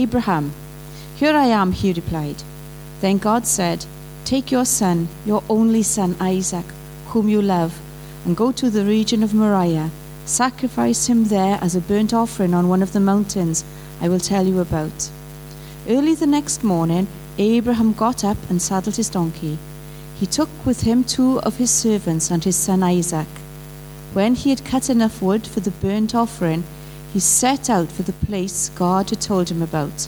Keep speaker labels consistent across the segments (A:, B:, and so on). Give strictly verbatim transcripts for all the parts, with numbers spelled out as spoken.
A: Abraham. Here I am, he replied. Then God said, take your son, your only son Isaac, whom you love, and go to the region of Moriah. Sacrifice him there as a burnt offering on one of the mountains I will tell you about. Early the next morning, Abraham got up and saddled his donkey. He took with him two of his servants and his son Isaac. When he had cut enough wood for the burnt offering, he set out for the place God had told him about.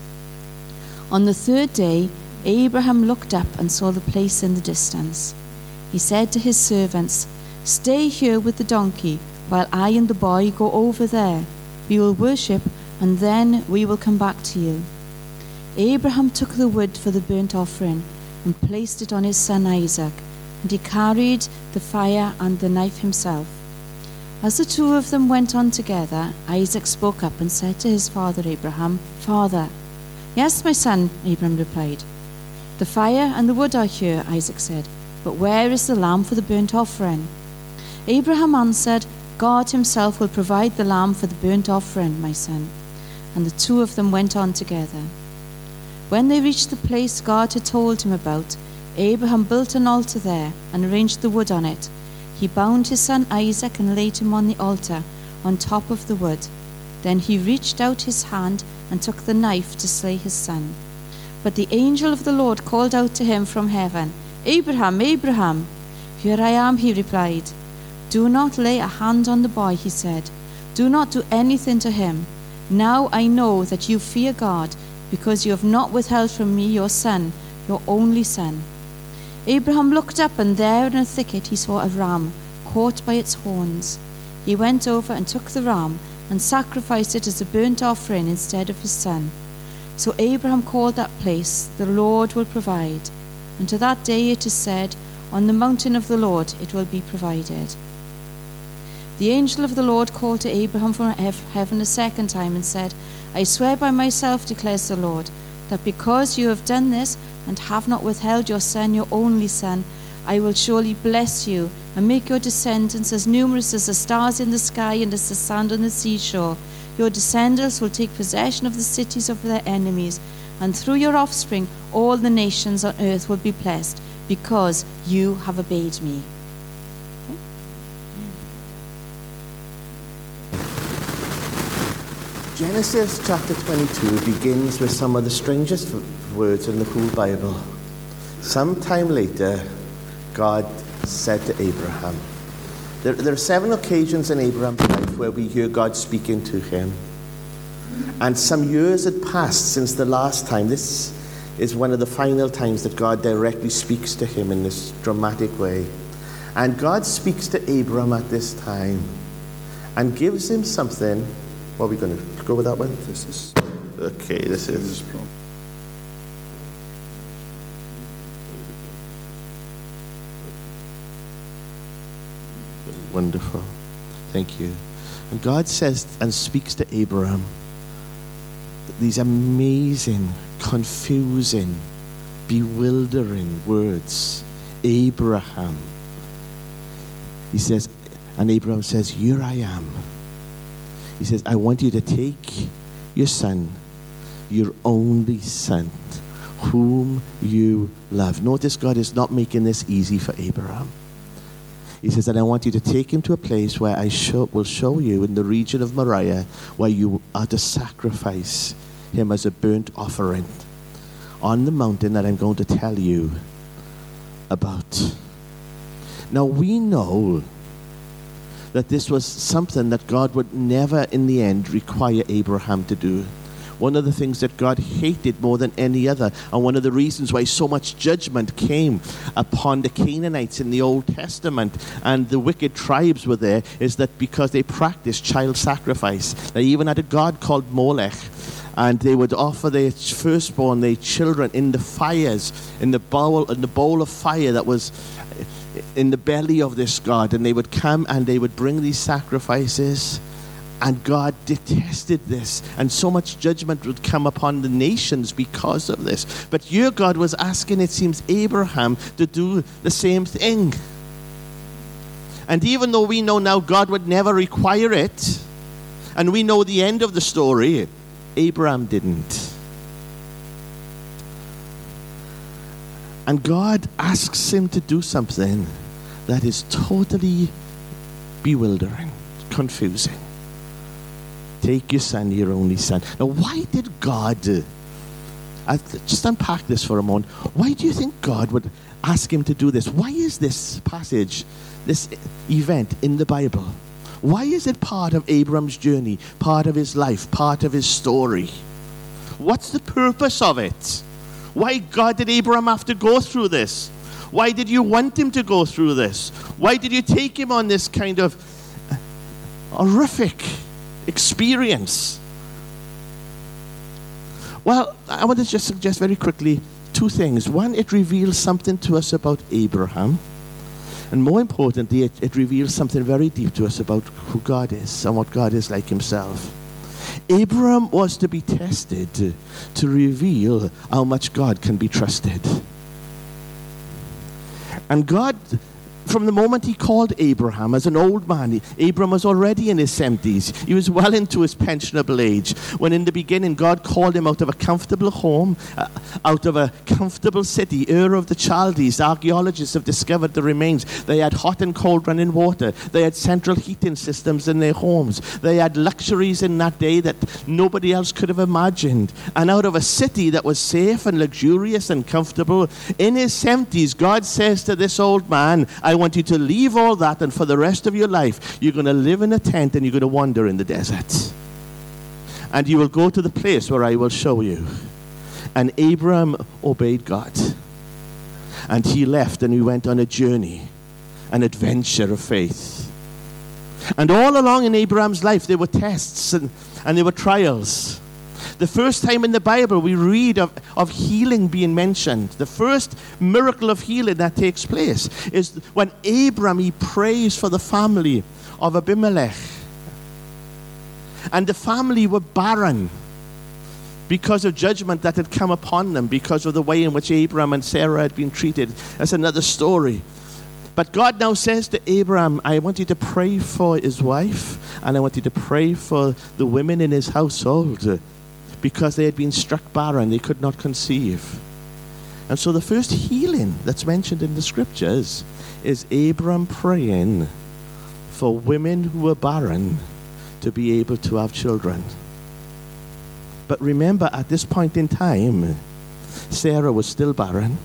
A: On the third day, Abraham looked up and saw the place in the distance. He said to his servants, stay here with the donkey, while I and the boy go over there. We will worship, and then we will come back to you. Abraham took the wood for the burnt offering and placed it on his son Isaac, and he carried the fire and the knife himself. As the two of them went on together, Isaac spoke up and said to his father Abraham, Father. Yes, my son, Abraham replied. The fire and the wood are here, Isaac said, but where is the lamb for the burnt offering? Abraham answered, God himself will provide the lamb for the burnt offering, my son. And the two of them went on together. When they reached the place God had told him about, Abraham built an altar there and arranged the wood on it. He bound his son Isaac and laid him on the altar on top of the wood. Then he reached out his hand and took the knife to slay his son. But the angel of the Lord called out to him from heaven, Abraham, Abraham. Here I am, he replied. Do not lay a hand on the boy, he said. Do not do anything to him. Now I know that you fear God, because you have not withheld from me your son, your only son. Abraham looked up, and there in a thicket he saw a ram caught by its horns. He went over and took the ram and sacrificed it as a burnt offering instead of his son. So Abraham called that place, the Lord will provide. And to that day it is said, on the mountain of the Lord it will be provided. The angel of the Lord called to Abraham from heaven a second time and said, I swear by myself, declares the Lord, that because you have done this and have not withheld your son, your only son, I will surely bless you and make your descendants as numerous as the stars in the sky and as the sand on the seashore. Your descendants will take possession of the cities of their enemies, and through your offspring all the nations on earth will be blessed, because you have obeyed me.
B: Genesis chapter twenty-two begins with some of the strangest words in the whole Bible. Sometime later, God said to Abraham, there, there are seven occasions in Abraham's life where we hear God speaking to him. And some years had passed since the last time. This is one of the final times that God directly speaks to him in this dramatic way. And God speaks to Abraham at this time and gives him something. What are we going to go with that one?
C: This is
B: okay. This is wonderful. Thank you. And God says and speaks to Abraham these amazing, confusing, bewildering words. Abraham. He says, and Abraham says, here I am. He says, I want you to take your son, your only son, whom you love. Notice God is not making this easy for Abraham. He says that I want you to take him to a place where I show, will show you in the region of Moriah, where you are to sacrifice him as a burnt offering on the mountain that I'm going to tell you about. Now we know that this was something that God would never in the end require Abraham to do. One of the things that God hated more than any other, and one of the reasons why so much judgment came upon the Canaanites in the Old Testament and the wicked tribes were there, is that because they practiced child sacrifice. They even had a god called Molech, and they would offer their firstborn, their children, in the fires, in the bowl, in the bowl of fire that was in the belly of this god, and they would come and they would bring these sacrifices, and God detested this, and so much judgment would come upon the nations because of this. But here God was asking, it seems, Abraham to do the same thing. And even though we know now God would never require it, and we know the end of the story, Abraham didn't. And God asks him to do something that is totally bewildering, confusing. Take your son, your only son. Now, why did God, uh, uh, just unpack this for a moment. Why do you think God would ask him to do this? Why is this passage, this event in the Bible? Why is it part of Abram's journey, part of his life, part of his story? What's the purpose of it? Why, God, did Abram have to go through this? Why did you want him to go through this? Why did you take him on this kind of horrific experience? Well, I want to just suggest very quickly two things. One, it reveals something to us about Abraham. And more importantly, it, it reveals something very deep to us about who God is and what God is like himself. Abraham was to be tested to, to reveal how much God can be trusted. And God, from the moment he called Abraham as an old man, he, Abraham was already in his seventies. He was well into his pensionable age. When in the beginning God called him out of a comfortable home, uh, out of a comfortable city, Ur of the Chaldees. Archaeologists have discovered the remains. They had hot and cold running water. They had central heating systems in their homes. They had luxuries in that day that nobody else could have imagined. And out of a city that was safe and luxurious and comfortable, in his seventies, God says to this old man, I want you to leave all that, and for the rest of your life, you're going to live in a tent and you're going to wander in the desert. And you will go to the place where I will show you. And Abraham obeyed God. And he left and he went on a journey, an adventure of faith. And all along in Abraham's life, there were tests and, and there were trials. The first time in the Bible we read of, of healing being mentioned, the first miracle of healing that takes place is when Abraham, he prays for the family of Abimelech. And the family were barren because of judgment that had come upon them, because of the way in which Abraham and Sarah had been treated. That's another story. But God now says to Abraham, I want you to pray for his wife, and I want you to pray for the women in his household, because they had been struck barren, they could not conceive. And so the first healing that's mentioned in the scriptures is Abraham praying for women who were barren to be able to have children. But remember, at this point in time, Sarah was still barren.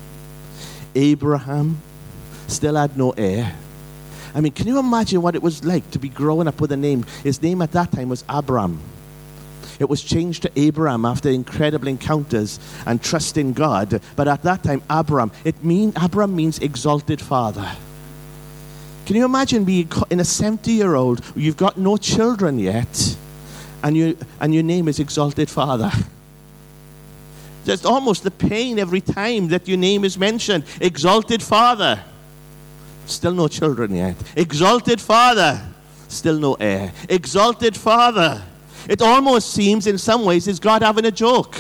B: Abraham still had no heir. I mean, can you imagine what it was like to be growing up with a name? His name at that time was Abram. It was changed to Abraham after incredible encounters and trust in God. But at that time, Abram, it mean, Abram means exalted father. Can you imagine being in a seventy-year-old, you've got no children yet, and, you, and your name is exalted father? There's almost the pain every time that your name is mentioned. Exalted father. Still no children yet. Exalted father. Still no heir. Exalted father. It almost seems in some ways is God having a joke.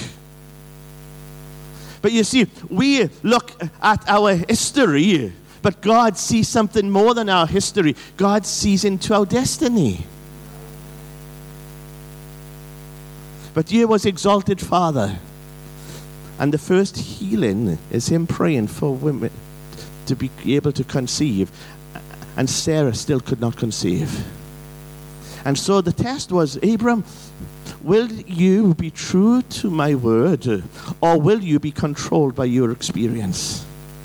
B: But you see, we look at our history, but God sees something more than our history. God sees into our destiny. But here was exalted father. And the first healing is him praying for women to be able to conceive. And Sarah still could not conceive. And so the test was, Abram, will you be true to my word, or will you be controlled by your experience?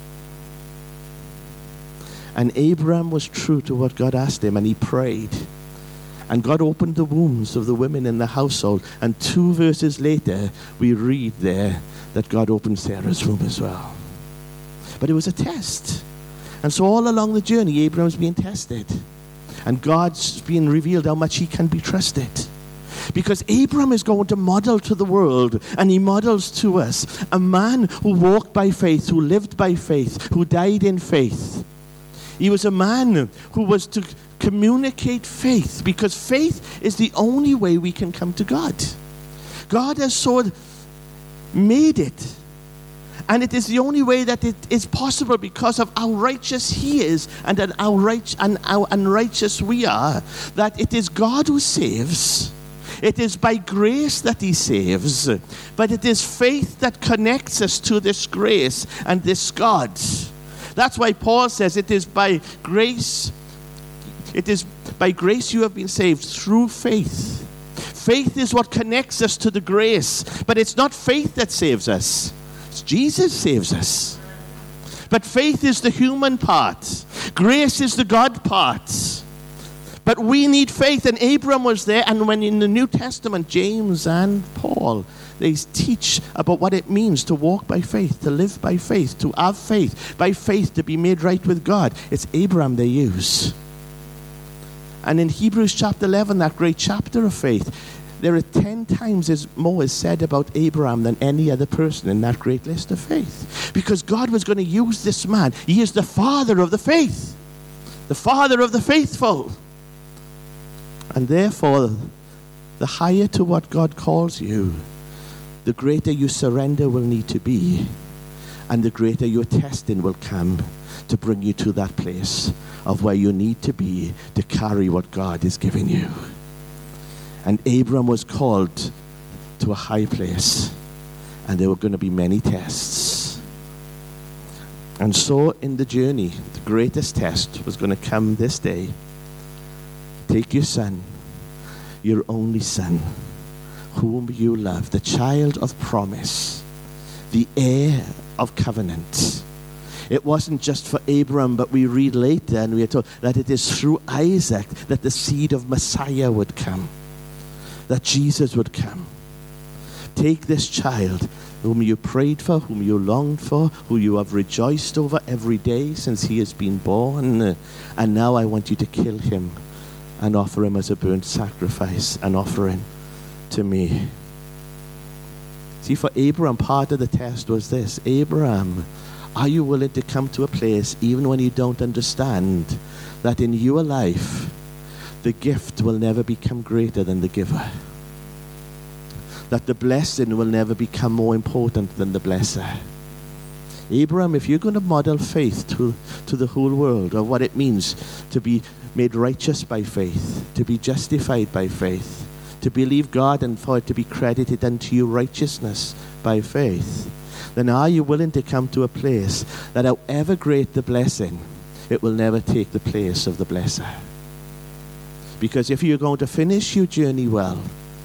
B: And Abram was true to what God asked him, and he prayed. And God opened the wombs of the women in the household. And two verses later, we read there that God opened Sarah's womb as well. But it was a test. And so all along the journey, Abram was being tested. And God's being revealed how much he can be trusted. Because Abram is going to model to the world, and he models to us, a man who walked by faith, who lived by faith, who died in faith. He was a man who was to communicate faith, because faith is the only way we can come to God. God has so made it. And it is the only way that it is possible because of how righteous he is and how, right, and how unrighteous we are, that it is God who saves. It is by grace that he saves, but it is faith that connects us to this grace and this God. That's why Paul says it is by grace, it is by grace you have been saved through faith. Faith is what connects us to the grace, but it's not faith that saves us. It's Jesus saves us. But faith is the human part. Grace is the God part. But we need faith, and Abraham was there, and when in the New Testament, James and Paul, they teach about what it means to walk by faith, to live by faith, to have faith, by faith to be made right with God. It's Abraham they use. And in Hebrews chapter eleven, that great chapter of faith, there are ten times as more is said about Abraham than any other person in that great list of faith. Because God was going to use this man. He is the father of the faith, the father of the faithful. And therefore, the higher to what God calls you, the greater your surrender will need to be, and the greater your testing will come to bring you to that place of where you need to be to carry what God is giving you. And Abram was called to a high place, and there were going to be many tests. And so in the journey, the greatest test was going to come this day. Take your son, your only son, whom you love, the child of promise, the heir of covenant. It wasn't just for Abram, but we read later and we are told that it is through Isaac that the seed of Messiah would come, that Jesus would come. Take this child whom you prayed for, whom you longed for, who you have rejoiced over every day since he has been born, and now I want you to kill him and offer him as a burnt sacrifice, an offering to me. See, for Abraham, part of the test was this. Abraham, are you willing to come to a place, even when you don't understand, that in your life, the gift will never become greater than the giver? That the blessing will never become more important than the blesser? Abraham, if you're going to model faith to, to the whole world, of what it means to be made righteous by faith, to be justified by faith, to believe God and for it to be credited unto you righteousness by faith, then are you willing to come to a place that however great the blessing, it will never take the place of the blesser? Because if you're going to finish your journey well,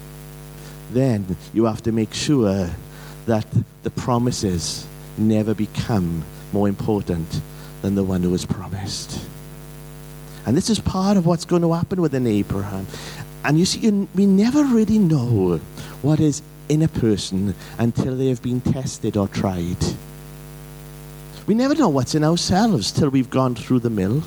B: then you have to make sure that the promises never become more important than the one who was promised. And this is part of what's going to happen within Abraham. And you see, you, we never really know what is in a person until they have been tested or tried. We never know what's in ourselves till we've gone through the mill.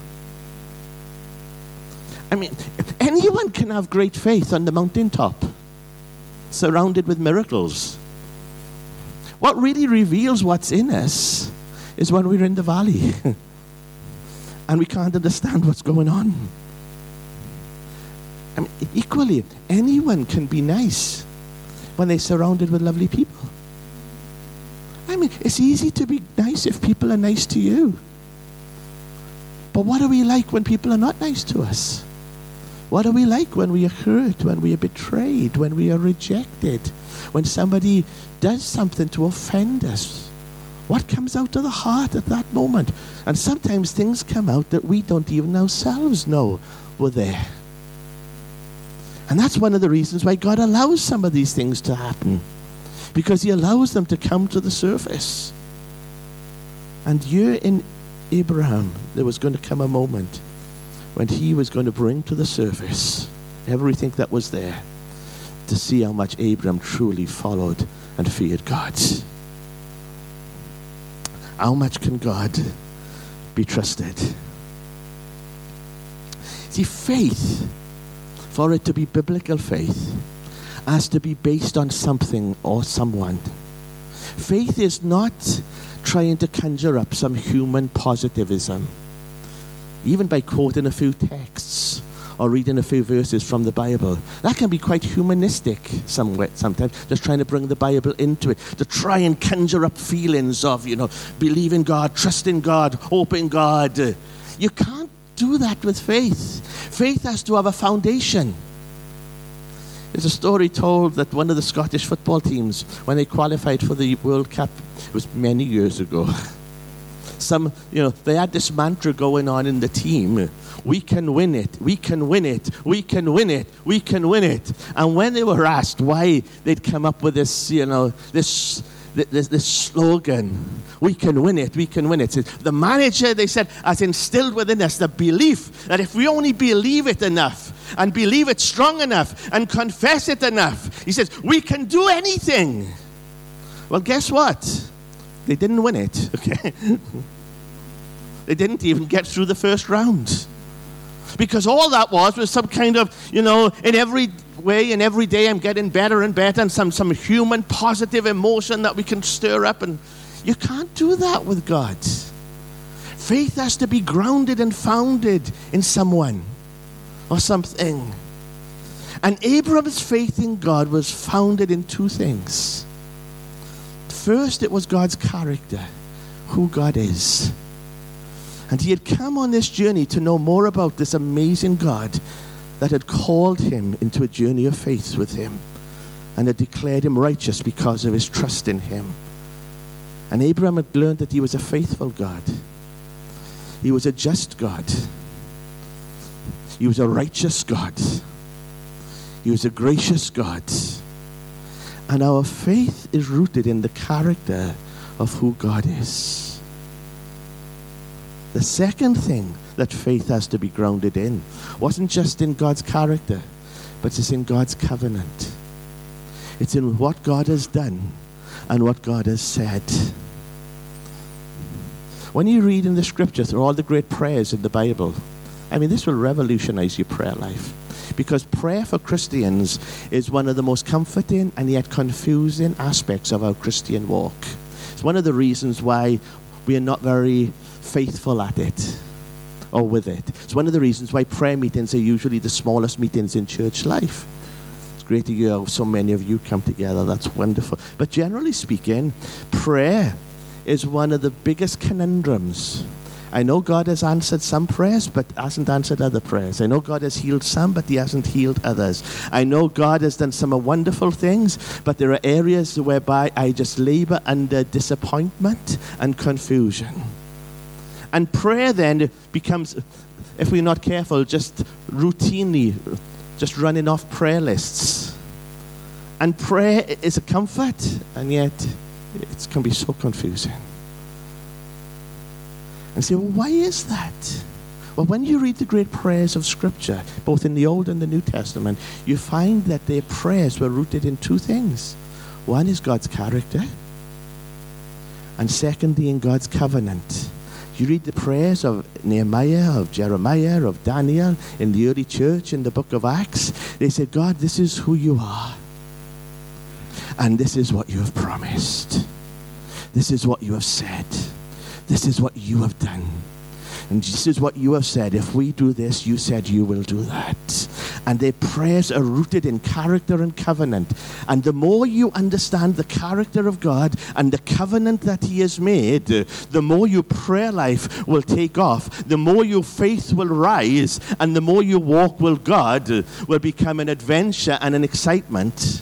B: I mean, anyone can have great faith on the mountaintop, surrounded with miracles. What really reveals what's in us is when we're in the valley and we can't understand what's going on. I mean, equally, anyone can be nice when they're surrounded with lovely people. I mean, it's easy to be nice if people are nice to you. But what are we like when people are not nice to us? What are we like when we are hurt, when we are betrayed, when we are rejected, when somebody does something to offend us? What comes out of the heart at that moment? And sometimes things come out that we don't even ourselves know were there. And that's one of the reasons why God allows some of these things to happen, because he allows them to come to the surface. And here in Abraham, there was going to come a moment when he was going to bring to the surface everything that was there, to see how much Abraham truly followed and feared God. How much can God be trusted? See, faith, for it to be biblical faith, has to be based on something or someone. Faith is not trying to conjure up some human positivism, even by quoting a few texts or reading a few verses from the Bible. That can be quite humanistic somewhere, sometimes, just trying to bring the Bible into it, to try and conjure up feelings of, you know, believing God, trusting God, hoping God. You can't do that with faith. Faith has to have a foundation. There's a story told that one of the Scottish football teams, when they qualified for the World Cup, it was many years ago, some, you know, they had this mantra going on in the team: we can win it, we can win it, we can win it, we can win it. And when they were asked why they'd come up with this, you know, this this, this slogan, we can win it, we can win it, the manager, they said, has instilled within us the belief that if we only believe it enough, and believe it strong enough, and confess it enough, he says, we can do anything. Well, guess what? They didn't win it, okay? They didn't even get through the first round. Because all that was was some kind of, you know, in every way, in every day I'm getting better and better, and some, some human positive emotion that we can stir up. And you can't do that with God. Faith has to be grounded and founded in someone or something. And Abraham's faith in God was founded in two things. First, it was God's character, who God is. And he had come on this journey to know more about this amazing God that had called him into a journey of faith with him and had declared him righteous because of his trust in him. And Abraham had learned that he was a faithful God. He was a just God. He was a righteous God. He was a gracious God. And our faith is rooted in the character of who God is. The second thing that faith has to be grounded in wasn't just in God's character, but it's in God's covenant. It's in what God has done and what God has said. When you read in the scripture through all the great prayers in the Bible, I mean, this will revolutionize your prayer life. Because prayer for Christians is one of the most comforting and yet confusing aspects of our Christian walk. It's one of the reasons why we are not very faithful at it or with it. It's one of the reasons why prayer meetings are usually the smallest meetings in church life. It's great to hear so many of you come together. That's wonderful. But generally speaking, prayer is one of the biggest conundrums. I know God has answered some prayers, but hasn't answered other prayers. I know God has healed some, but he hasn't healed others. I know God has done some wonderful things, but there are areas whereby I just labor under disappointment and confusion. And prayer then becomes, if we're not careful, just routinely, just running off prayer lists. And prayer is a comfort, and yet it can be so confusing. And say, well, why is that? Well, when you read the great prayers of Scripture, both in the Old and the New Testament, you find that their prayers were rooted in two things. One is God's character, and secondly, in God's covenant. You read the prayers of Nehemiah, of Jeremiah, of Daniel, in the early church, in the book of Acts. They said, God, this is who you are, and this is what you have promised. This is what you have said. This is what you have done. And this is what you have said. If we do this, you said you will do that. And their prayers are rooted in character and covenant. And the more you understand the character of God and the covenant that he has made, the more your prayer life will take off. The more your faith will rise. And the more you walk with God will become an adventure and an excitement.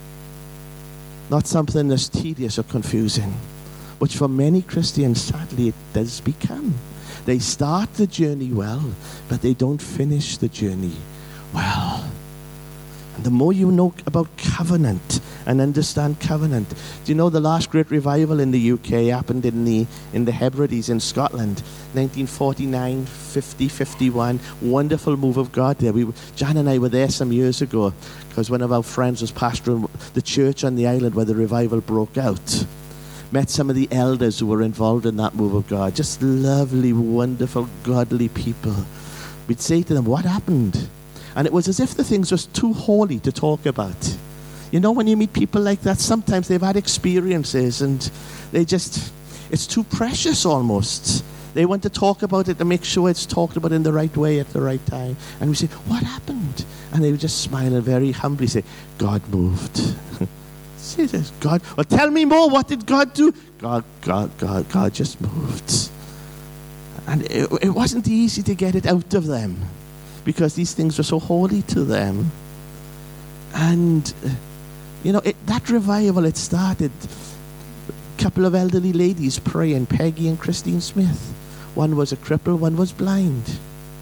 B: Not something that's tedious or confusing, which for many Christians, sadly, it does become. They start the journey well, but they don't finish the journey well. And the more you know about covenant and understand covenant. Do you know the last great revival in the U K happened in the in the Hebrides in Scotland, nineteen forty-nine, fifty, fifty-one. Wonderful move of God there. We, Jan and I were there some years ago because one of our friends was pastoring the church on the island where the revival broke out. Met some of the elders who were involved in that move of God. Just lovely, wonderful, godly people. We'd say to them, what happened? And it was as if the things were too holy to talk about. You know, when you meet people like that, sometimes they've had experiences and they just, it's too precious almost. They want to talk about it to make sure it's talked about in the right way at the right time. And we say, what happened? And they would just smile and very humbly say, God moved. Says God, well, tell me more. What did God do? God, God, God, God just moved. And it, it wasn't easy to get it out of them because these things were so holy to them. And, uh, you know, it, that revival, it started, a couple of elderly ladies praying, Peggy and Christine Smith. One was a cripple, one was blind.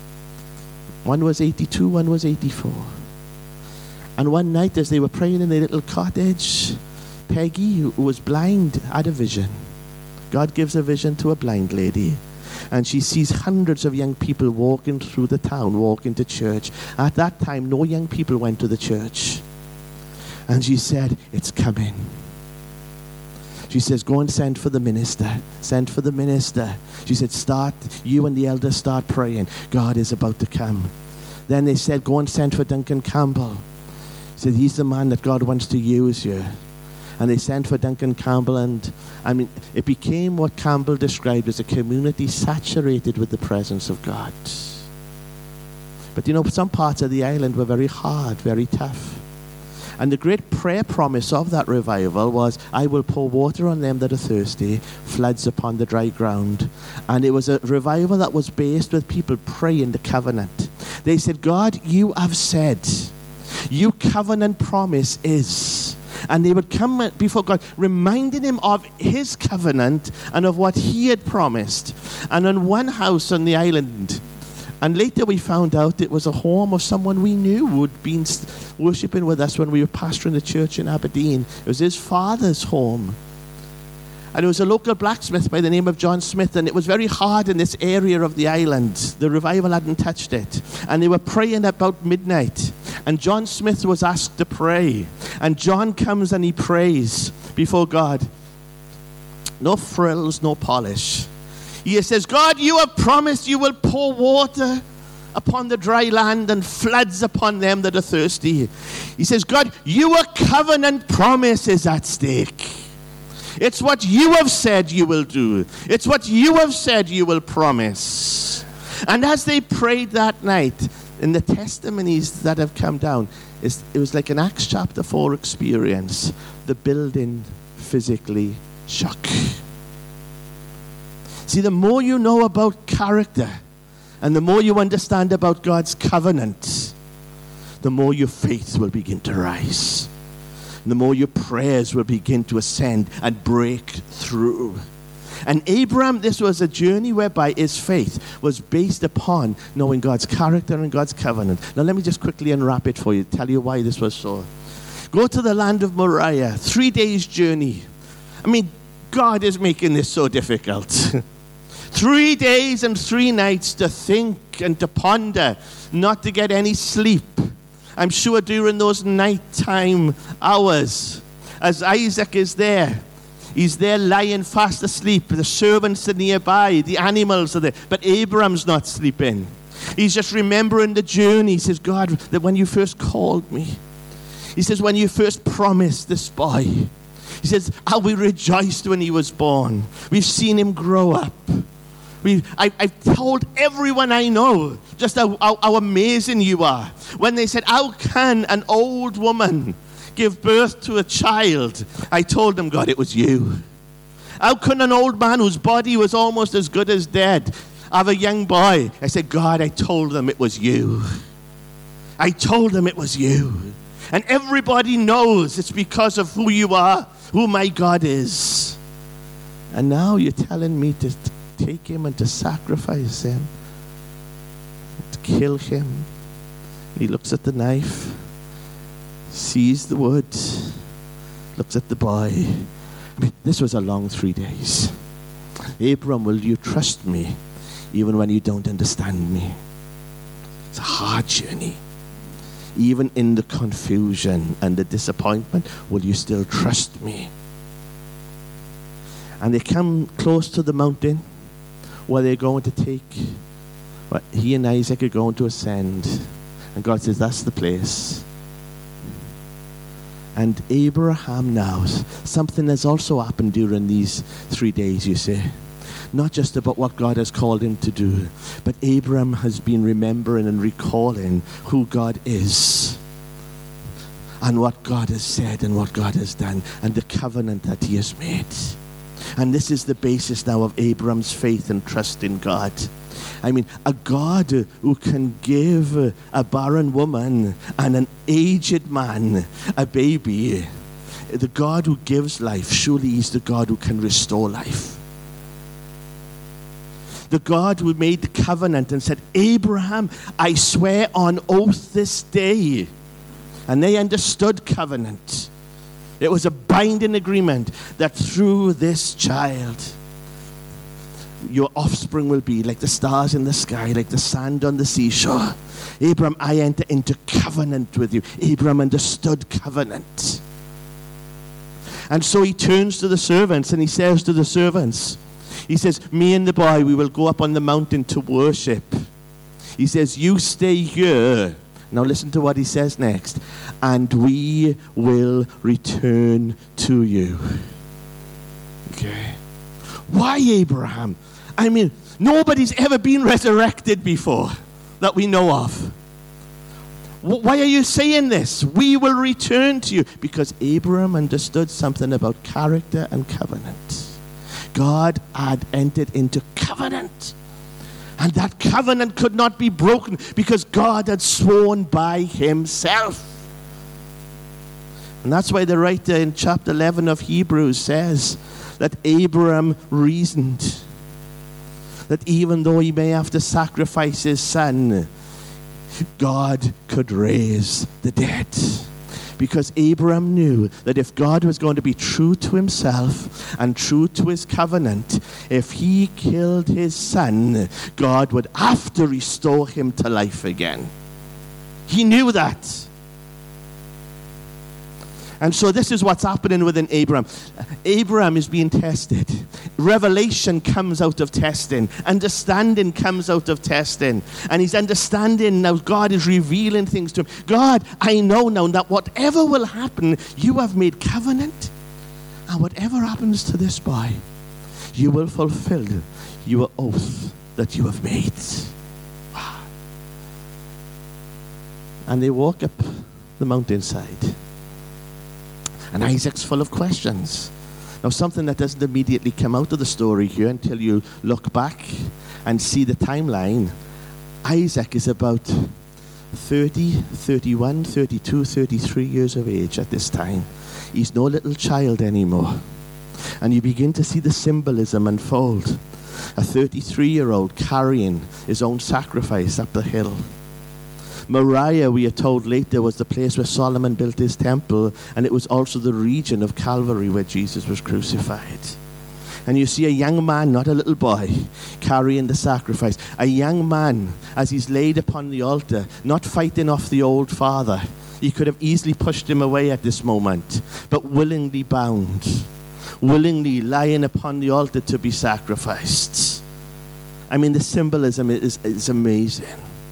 B: One was eighty-two, one was eighty-four. And one night as they were praying in their little cottage, Peggy, who was blind, had a vision. God gives a vision to a blind lady. And she sees hundreds of young people walking through the town, walking to church. At that time, no young people went to the church. And she said, it's coming. She says, go and send for the minister. Send for the minister. She said, start, you and the elders start praying. God is about to come. Then they said, go and send for Duncan Campbell. She said, he's the man that God wants to use you. And they sent for Duncan Campbell, and I mean, it became what Campbell described as a community saturated with the presence of God. But you know, some parts of the island were very hard, very tough. And the great prayer promise of that revival was, I will pour water on them that are thirsty, floods upon the dry ground. And it was a revival that was based with people praying the covenant. They said, God, you have said, your covenant promise is. And they would come before God, reminding him of his covenant and of what he had promised. And on one house on the island, and later we found out it was a home of someone we knew who had been worshipping with us when we were pastoring the church in Aberdeen. It was his father's home. And it was a local blacksmith by the name of John Smith, and it was very hard in this area of the island. The revival hadn't touched it. And they were praying about midnight. And John Smith was asked to pray. And John comes and he prays before God. No frills, no polish. He says, God, you have promised you will pour water upon the dry land and floods upon them that are thirsty. He says, God, your covenant promise is at stake. It's what you have said you will do. It's what you have said you will promise. And as they prayed that night, in the testimonies that have come down, it was like an Acts chapter four experience. The building physically shook. See, the more you know about character and the more you understand about God's covenant, the more your faith will begin to rise. The more your prayers will begin to ascend and break through. And Abraham, this was a journey whereby his faith was based upon knowing God's character and God's covenant. Now let me just quickly unwrap it for you, tell you why this was so. Go to the land of Moriah, three days journey. I mean, God is making this so difficult. Three days and three nights to think and to ponder, not to get any sleep. I'm sure during those nighttime hours, as Isaac is there, he's there lying fast asleep. The servants are nearby, the animals are there, but Abraham's not sleeping. He's just remembering the journey. He says, God, that when you first called me, he says, when you first promised this boy, he says, how we rejoiced when he was born. We've seen him grow up. We, I, I've told everyone I know just how, how, how amazing you are. When they said, how can an old woman give birth to a child? I told them, God, it was you. How can an old man whose body was almost as good as dead have a young boy? I said, God, I told them it was you. I told them it was you. And everybody knows it's because of who you are, who my God is. And now you're telling me to take him and to sacrifice him, to kill him. He looks at the knife, sees the wood, looks at the boy. I mean, this was a long three days. Abram, will you trust me even when you don't understand me? It's a hard journey. Even in the confusion and the disappointment, will you still trust me? And they come close to the mountain where they're going to take, well, he and Isaac are going to ascend. And God says, that's the place. And Abraham now, something has also happened during these three days, you see. Not just about what God has called him to do, but Abraham has been remembering and recalling who God is and what God has said and what God has done and the covenant that he has made. And this is the basis now of Abraham's faith and trust in God. I mean, a God who can give a barren woman and an aged man a baby, the God who gives life, surely he's the God who can restore life. The God who made the covenant and said, Abraham, I swear on oath this day. And they understood covenant. It was a binding agreement that through this child, your offspring will be like the stars in the sky, like the sand on the seashore. Abraham, I enter into covenant with you. Abraham understood covenant. And so he turns to the servants and he says to the servants, he says, me and the boy, we will go up on the mountain to worship. He says, you stay here. Now listen to what he says next. And we will return to you. Okay. Why Abraham? I mean, nobody's ever been resurrected before that we know of. Why are you saying this? We will return to you. Because Abraham understood something about character and covenant. God had entered into covenant. And that covenant could not be broken because God had sworn by himself. And that's why the writer in chapter eleven of Hebrews says that Abraham reasoned that even though he may have to sacrifice his son, God could raise the dead. Because Abraham knew that if God was going to be true to himself and true to his covenant, if he killed his son, God would have to restore him to life again. He knew that. And so this is what's happening within Abraham. Abraham is being tested. Revelation comes out of testing. Understanding comes out of testing. And he's understanding now God is revealing things to him. God, I know now that whatever will happen, you have made covenant. And whatever happens to this boy, you will fulfill your oath that you have made. Wow. And they walk up the mountainside. And Isaac's full of questions. Now, something that doesn't immediately come out of the story here until you look back and see the timeline. Isaac is about thirty, thirty-one, thirty-two, thirty-three years of age at this time. He's no little child anymore. And you begin to see the symbolism unfold. A thirty-three-year-old carrying his own sacrifice up the hill. Moriah, we are told later, was the place where Solomon built his temple, and it was also the region of Calvary where Jesus was crucified. And you see a young man, not a little boy, carrying the sacrifice. A young man, as he's laid upon the altar, not fighting off the old father. He could have easily pushed him away at this moment, but willingly bound, willingly lying upon the altar to be sacrificed. I mean, the symbolism is, is amazing.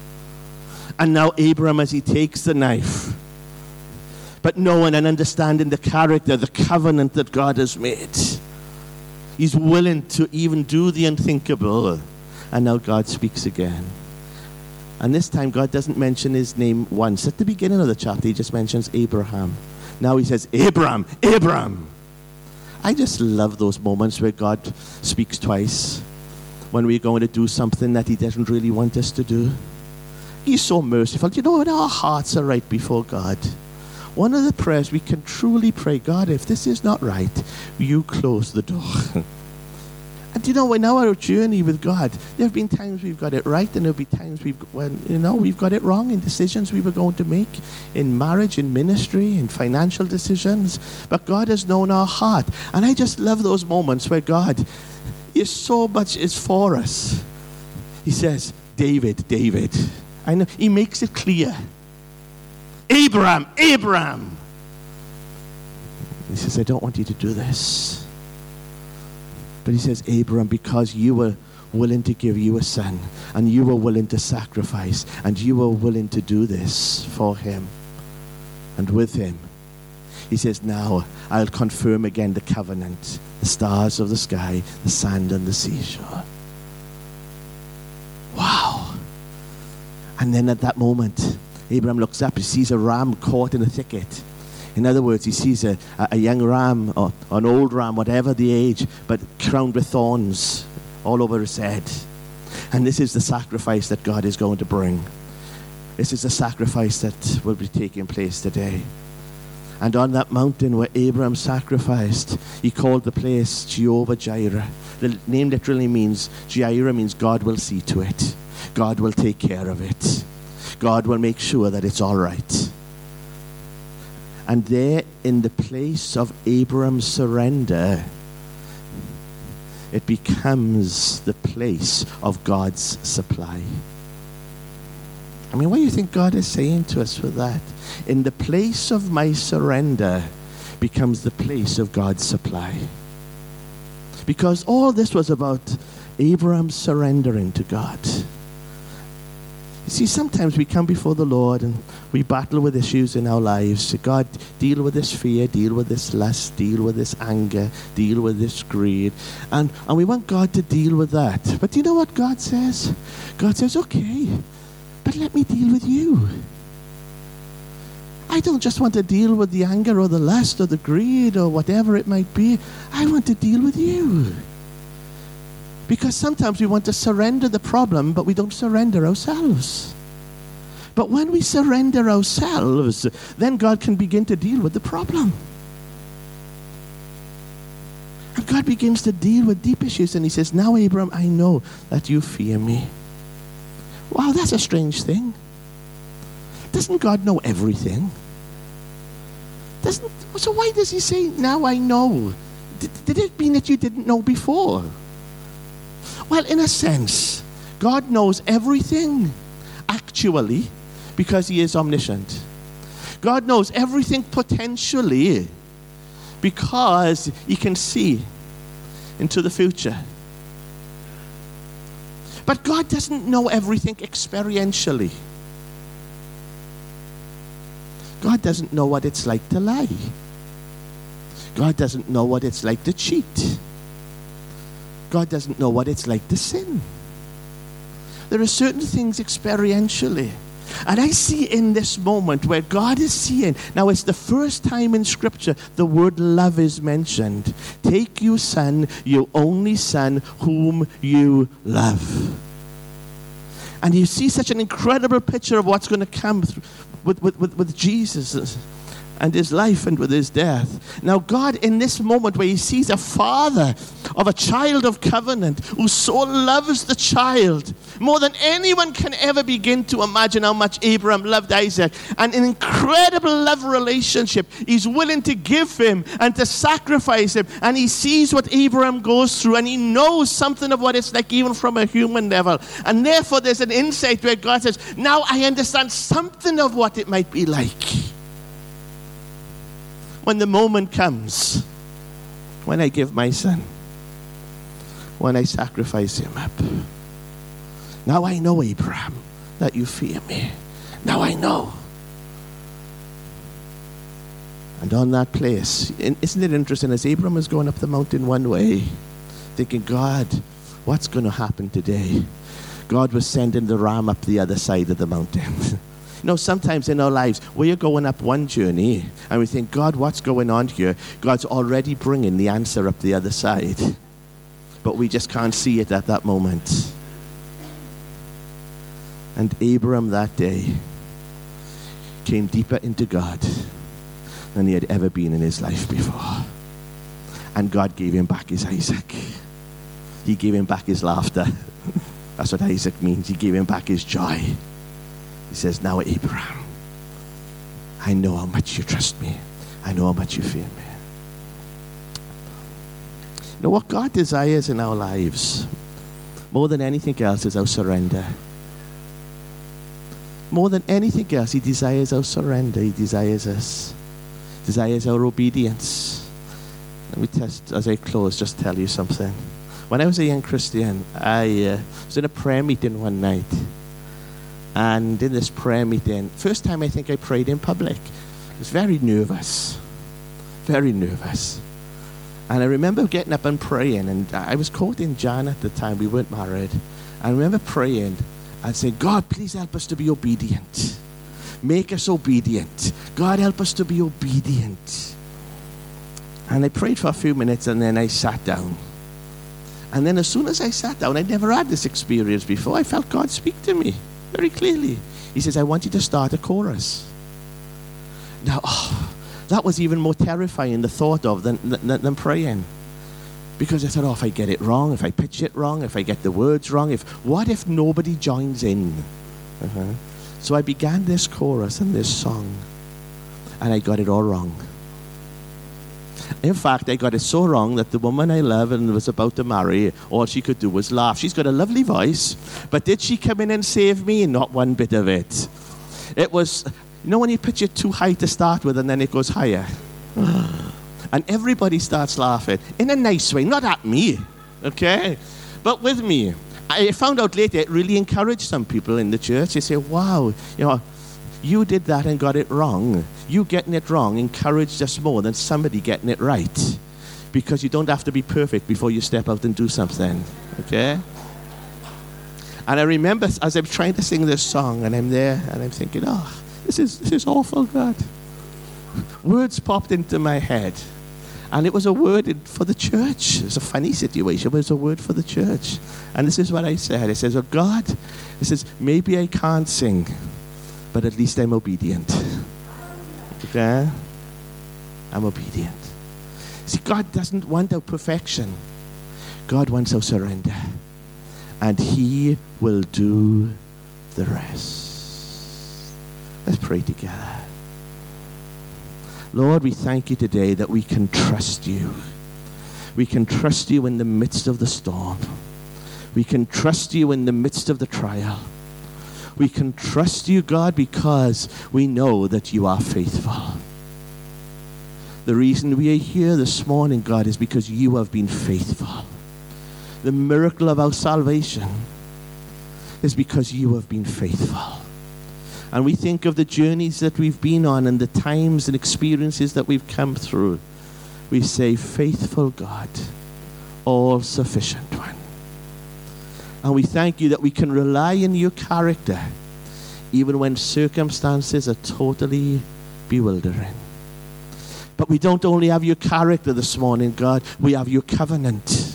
B: And now Abraham, as he takes the knife, but knowing and understanding the character, the covenant that God has made, he's willing to even do the unthinkable. And now God speaks again. And this time God doesn't mention his name once. At the beginning of the chapter, he just mentions Abraham. Now he says, Abraham, Abraham. I just love those moments where God speaks twice when we're going to do something that he doesn't really want us to do. He's so merciful. You know, when our hearts are right before God, one of the prayers we can truly pray, God, if this is not right, you close the door. And you know, in our journey with God, there have been times we've got it right, and there will be times we've, when, you know, we've got it wrong in decisions we were going to make in marriage, in ministry, in financial decisions. But God has known our heart. And I just love those moments where God is so much is for us. He says, David, David. I know, he makes it clear. Abraham, Abraham. He says, I don't want you to do this. But he says, Abraham, because you were willing to give you a son, and you were willing to sacrifice, and you were willing to do this for him and with him. He says, now I'll confirm again the covenant, the stars of the sky, the sand on the seashore. Wow. And then at that moment, Abraham looks up, he sees a ram caught in a thicket. In other words, he sees a, a young ram or an old ram, whatever the age, but crowned with thorns all over his head. And this is the sacrifice that God is going to bring. This is the sacrifice that will be taking place today. And on that mountain where Abraham sacrificed, he called the place Jehovah-Jireh. The name literally means, Jireh means God will see to it. God will take care of it. God will make sure that it's all right. And there, in the place of Abraham's surrender, it becomes the place of God's supply. I mean, what do you think God is saying to us with that? In the place of my surrender becomes the place of God's supply. Because all this was about Abraham surrendering to God. You see, sometimes we come before the Lord and we battle with issues in our lives. God, deal with this fear, deal with this lust, deal with this anger, deal with this greed. And, and we want God to deal with that. But do you know what God says? God says, okay, but let me deal with you. I don't just want to deal with the anger or the lust or the greed or whatever it might be. I want to deal with you. Because sometimes we want to surrender the problem, but we don't surrender ourselves. But when we surrender ourselves, then God can begin to deal with the problem. And God begins to deal with deep issues, and he says, now, Abraham, I know that you fear me. Wow, that's a strange thing. Doesn't God know everything? Doesn't, so why does he say, now I know? Did, did it mean that you didn't know before? Well, in a sense, God knows everything, actually, because he is omniscient. God knows everything potentially, because he can see into the future. But God doesn't know everything experientially. God doesn't know what it's like to lie. God doesn't know what it's like to cheat. God doesn't know what it's like to sin. There are certain things experientially. And I see in this moment where God is seeing, now it's the first time in Scripture the word love is mentioned. Take you son, your only son, whom you love. And you see such an incredible picture of what's going to come through with, with, with, with Jesus and his life and with his death. Now God, in this moment where he sees a father of a child of covenant who so loves the child, more than anyone can ever begin to imagine how much Abraham loved Isaac, and an incredible love relationship. He's willing to give him and to sacrifice him, and he sees what Abraham goes through, and he knows something of what it's like even from a human level. And therefore there's an insight where God says, now I understand something of what it might be like when the moment comes, when I give my son, when I sacrifice him up. Now I know, Abraham, that you fear me. Now I know. And on that place, isn't it interesting, as Abraham is going up the mountain one way, thinking, God, what's going to happen today? God was sending the ram up the other side of the mountain. You know, sometimes in our lives, we're going up one journey, and we think, God, what's going on here? God's already bringing the answer up the other side. But we just can't see it at that moment. And Abraham that day came deeper into God than he had ever been in his life before. And God gave him back his Isaac. He gave him back his laughter. That's what Isaac means. He gave him back his joy. He says, now, Abraham, I know how much you trust me. I know how much you fear me. You know what God desires in our lives, more than anything else, is our surrender. More than anything else, he desires our surrender. He desires us. He desires our obedience. Let me test, as I close, just tell you something. When I was a young Christian, I uh, was in a prayer meeting one night. And in this prayer meeting, first time I think I prayed in public, I was very nervous, very nervous. And I remember getting up and praying, and I was courting Jan at the time, we weren't married. I remember praying and saying, God, please help us to be obedient. Make us obedient. God, help us to be obedient. And I prayed for a few minutes, and then I sat down. And then as soon as I sat down, I'd never had this experience before. I felt God speak to me very clearly. He says, I want you to start a chorus. Now, oh, that was even more terrifying, the thought of, than, than, than praying. Because I thought, oh, if I get it wrong, if I pitch it wrong, if I get the words wrong, if what if nobody joins in? Uh-huh. So I began this chorus and this song, and I got it all wrong. In fact, I got it so wrong that the woman I love and was about to marry, all she could do was laugh. She's got a lovely voice, but did she come in and save me? Not one bit of it. It was, you know when you pitch it too high to start with and then it goes higher? And everybody starts laughing in a nice way, not at me, okay? But with me. I found out later it really encouraged some people in the church. They say, wow, you know, you did that and got it wrong. You getting it wrong encouraged us more than somebody getting it right. Because you don't have to be perfect before you step out and do something, okay? And I remember as I'm trying to sing this song, and I'm there, and I'm thinking, oh, this is, this is awful, God. Words popped into my head. And it was a word for the church. It was a funny situation, but it was a word for the church. And this is what I said. I said, oh God, it says, maybe I can't sing, but at least I'm obedient. Okay? I'm obedient. See, God doesn't want our perfection. God wants our surrender. And He will do the rest. Let's pray together. Lord, we thank you today that we can trust you. We can trust you in the midst of the storm. We can trust you in the midst of the trial. We can trust you, God, because we know that you are faithful. The reason we are here this morning, God, is because you have been faithful. The miracle of our salvation is because you have been faithful. And we think of the journeys that we've been on and the times and experiences that we've come through. We say, faithful God, all-sufficient one. And we thank you that we can rely on your character even when circumstances are totally bewildering. But we don't only have your character this morning, God, we have your covenant.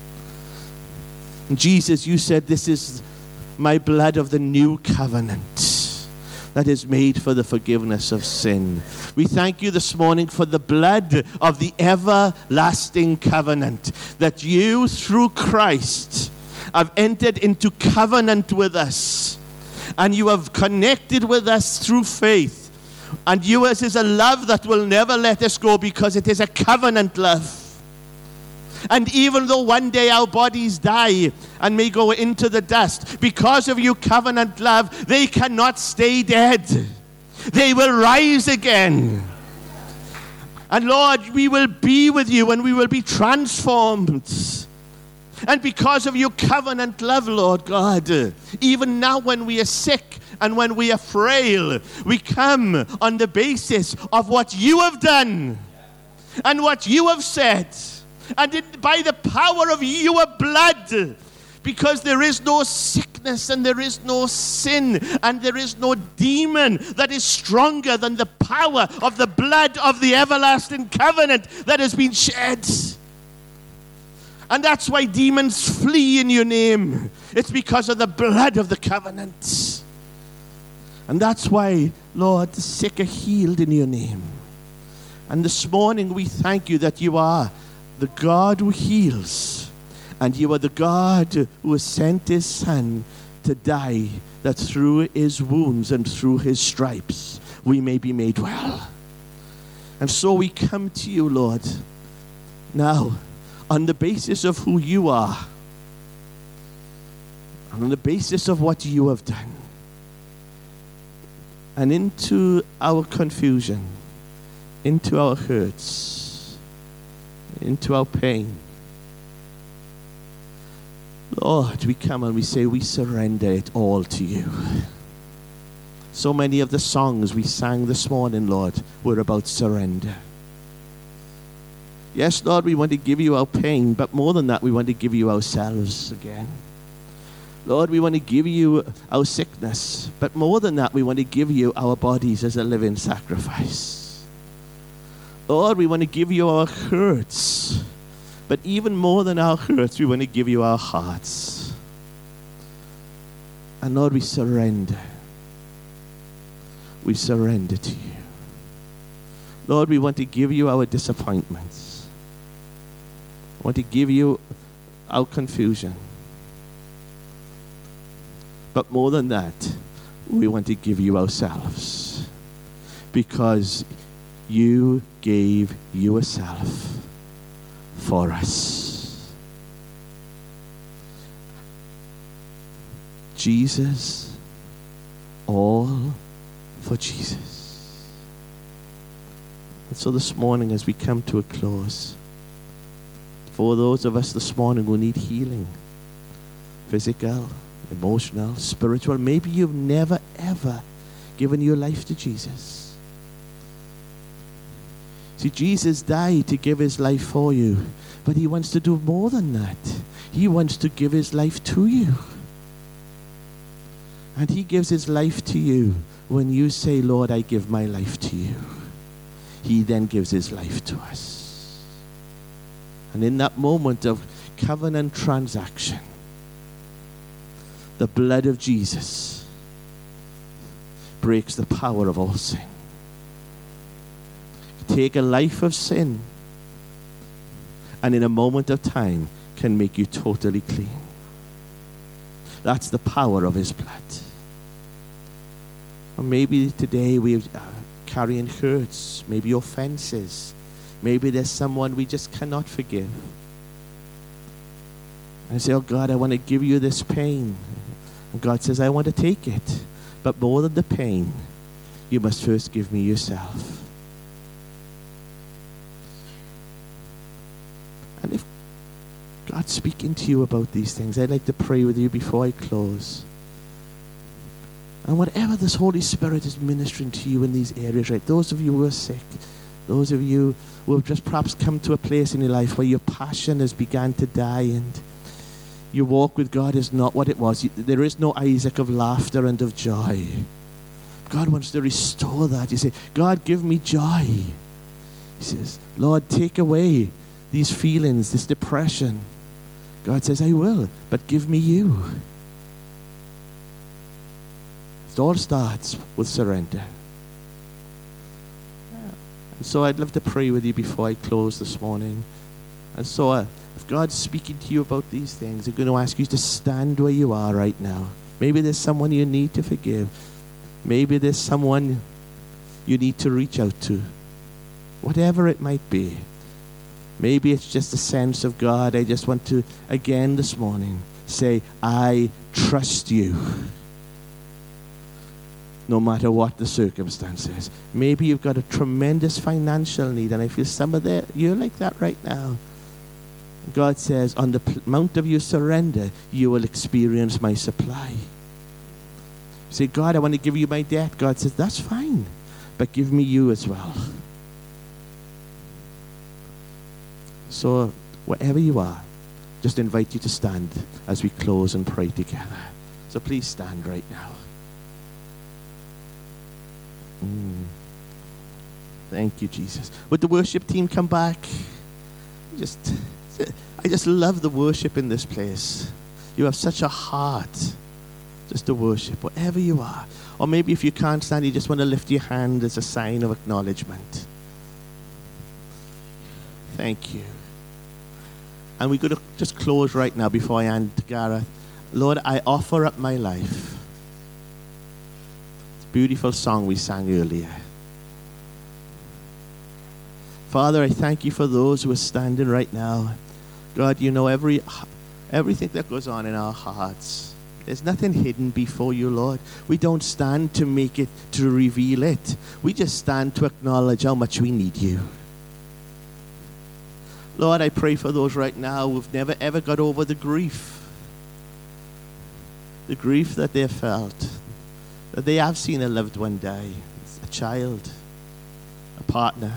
B: And Jesus, you said, this is my blood of the new covenant that is made for the forgiveness of sin. We thank you this morning for the blood of the everlasting covenant, that you, through Christ, have entered into covenant with us, and you have connected with us through faith. And yours is a love that will never let us go, because it is a covenant love. And even though one day our bodies die and may go into the dust, because of your covenant love, they cannot stay dead. They will rise again. And Lord, we will be with you and we will be transformed. And because of your covenant love, Lord God, even now when we are sick and when we are frail, we come on the basis of what you have done and what you have said. And it, by the power of your blood, because there is no sickness and there is no sin and there is no demon that is stronger than the power of the blood of the everlasting covenant that has been shed. And that's why demons flee in your name. It's because of the blood of the covenant. And that's why, Lord, the sick are healed in your name. And this morning we thank you that you are the God who heals, and you are the God who has sent his Son to die, that through his wounds and through his stripes we may be made well. And so we come to you, Lord, now on the basis of who you are, and on the basis of what you have done, and into our confusion, into our hurts, into our pain. Lord, we come and we say we surrender it all to you. So many of the songs we sang this morning, Lord, were about surrender. Yes, Lord, we want to give you our pain, but more than that, we want to give you ourselves again. Lord, we want to give you our sickness, but more than that, we want to give you our bodies as a living sacrifice. Lord, we want to give you our hurts, but even more than our hurts, we want to give you our hearts. And Lord, we surrender. We surrender to you. Lord, we want to give you our disappointments. We want to give you our confusion. But more than that, we want to give you ourselves, because you gave yourself for us. Jesus, all for Jesus. And so this morning, as we come to a close, for those of us this morning who need healing, physical, emotional, spiritual, maybe you've never ever given your life to Jesus. See, Jesus died to give his life for you, but he wants to do more than that. He wants to give his life to you. And he gives his life to you when you say, Lord, I give my life to you. He then gives his life to us. And in that moment of covenant transaction, the blood of Jesus breaks the power of all sin. Take a life of sin, and in a moment of time can make you totally clean. That's the power of his blood. Or maybe today we're carrying hurts, maybe offenses. Maybe there's someone we just cannot forgive. And say, oh God, I want to give you this pain. And God says, I want to take it. But more than the pain, you must first give me yourself. And if God's speaking to you about these things, I'd like to pray with you before I close. And whatever this Holy Spirit is ministering to you in these areas, right? Those of you who are sick, those of you who have just perhaps come to a place in your life where your passion has begun to die and your walk with God is not what it was. There is no Isaac of laughter and of joy. God wants to restore that. You say, God, give me joy. He says, Lord, take away these feelings, this depression. God says, I will, but give me you. It all starts with surrender. And so I'd love to pray with you before I close this morning. And so uh, if God's speaking to you about these things, I'm going to ask you to stand where you are right now. Maybe there's someone you need to forgive. Maybe there's someone you need to reach out to. Whatever it might be. Maybe it's just a sense of, God, I just want to, again this morning, say, I trust you. No matter what the circumstances. Maybe you've got a tremendous financial need, and I feel some of that, you're like that right now. God says, on the mount of your surrender, you will experience my supply. You say, God, I want to give you my debt. God says, that's fine, but give me you as well. So, wherever you are, just invite you to stand as we close and pray together. So please stand right now. Mm. Thank you, Jesus. Would the worship team come back? Just, I just love the worship in this place. You have such a heart just to worship, wherever you are. Or maybe if you can't stand, you just want to lift your hand as a sign of acknowledgement. Thank you. And we're going to just close right now before I hand to Gareth. Lord, I offer up my life. It's a beautiful song we sang earlier. Father, I thank you for those who are standing right now. God, you know every everything that goes on in our hearts. There's nothing hidden before you, Lord. We don't stand to make it, to reveal it. We just stand to acknowledge how much we need you. Lord, I pray for those right now who've never ever got over the grief. The grief that they have felt. That they have seen a loved one die. A child. A partner.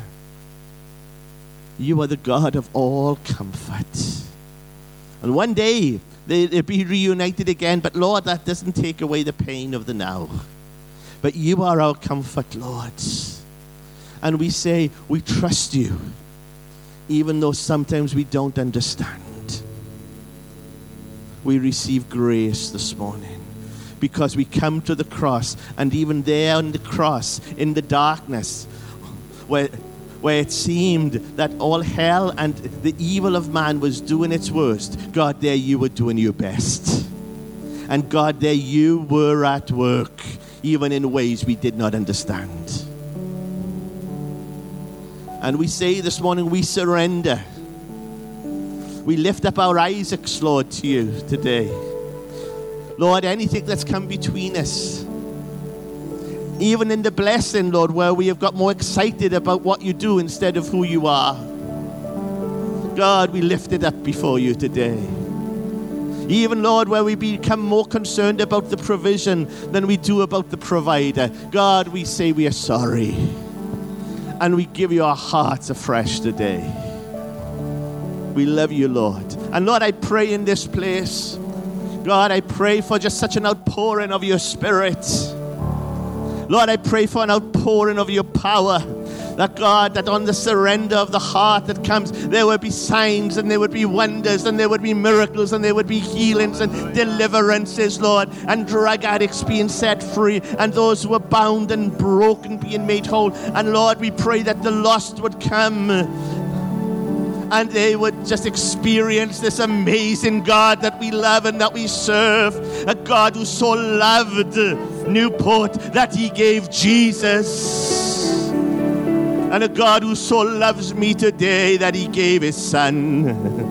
B: You are the God of all comfort. And one day, They, they'd be reunited again. But Lord, that doesn't take away the pain of the now. But you are our comfort, Lord. And we say, we trust you, even though sometimes we don't understand. We receive grace this morning because we come to the cross, and even there on the cross, in the darkness, where, where it seemed that all hell and the evil of man was doing its worst, God, there you were doing your best. And God, there you were at work, even in ways we did not understand. And we say this morning, we surrender. We lift up our Isaacs, Lord, to you today. Lord, anything that's come between us, even in the blessing, Lord, where we have got more excited about what you do instead of who you are. God, we lift it up before you today. Even, Lord, where we become more concerned about the provision than we do about the provider. God, we say we are sorry. And we give you our hearts afresh today. We love you, Lord. And Lord, I pray in this place, God, I pray for just such an outpouring of your Spirit. Lord, I pray for an outpouring of your power. That God, that on the surrender of the heart that comes, there would be signs and there would be wonders and there would be miracles and there would be healings and deliverances, Lord, and drug addicts being set free and those who are bound and broken being made whole. And Lord, we pray that the lost would come and they would just experience this amazing God that we love and that we serve. A God who so loved Newport that he gave Jesus. And a God who so loves me today that he gave his son.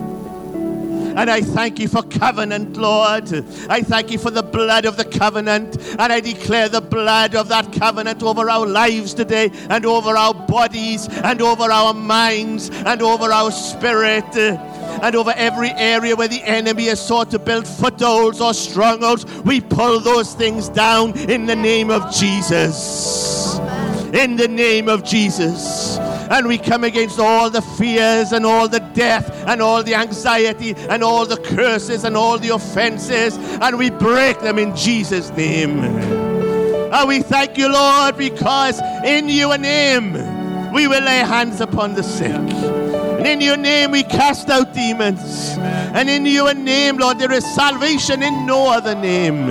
B: And I thank you for covenant, Lord. I thank you for the blood of the covenant. And I declare the blood of that covenant over our lives today, and over our bodies, and over our minds, and over our spirit, and over every area where the enemy has sought to build footholds or strongholds. We pull those things down in the name of Jesus. In the name of Jesus. And we come against all the fears and all the death and all the anxiety and all the curses and all the offenses, and we break them in Jesus' name. And we thank you, Lord, because in your name we will lay hands upon the sick. And in your name we cast out demons. And in your name, Lord, there is salvation in no other name.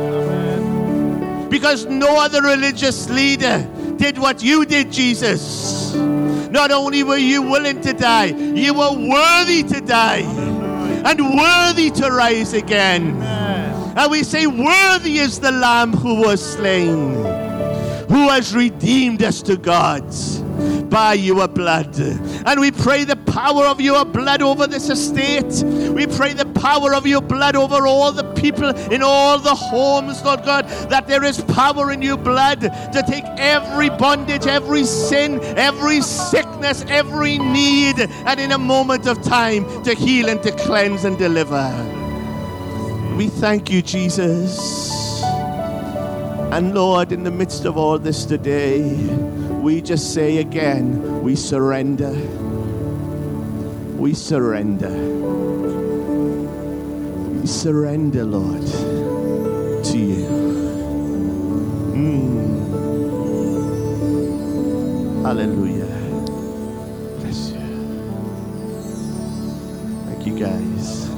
B: Because no other religious leader did what you did, Jesus. Not only were you willing to die, you were worthy to die and worthy to rise again. And we say, worthy is the Lamb who was slain, who has redeemed us to God by your blood. And we pray the power of your blood over this estate. We pray the power of your blood over all the people in all the homes, Lord God, that there is power in your blood to take every bondage, every sin, every sickness, every need, and in a moment of time to heal and to cleanse and deliver. We thank you, Jesus. And Lord, in the midst of all this today, we just say again, we surrender. We surrender. We surrender, Lord, to you. Mm. Hallelujah. Bless you. Thank you, guys.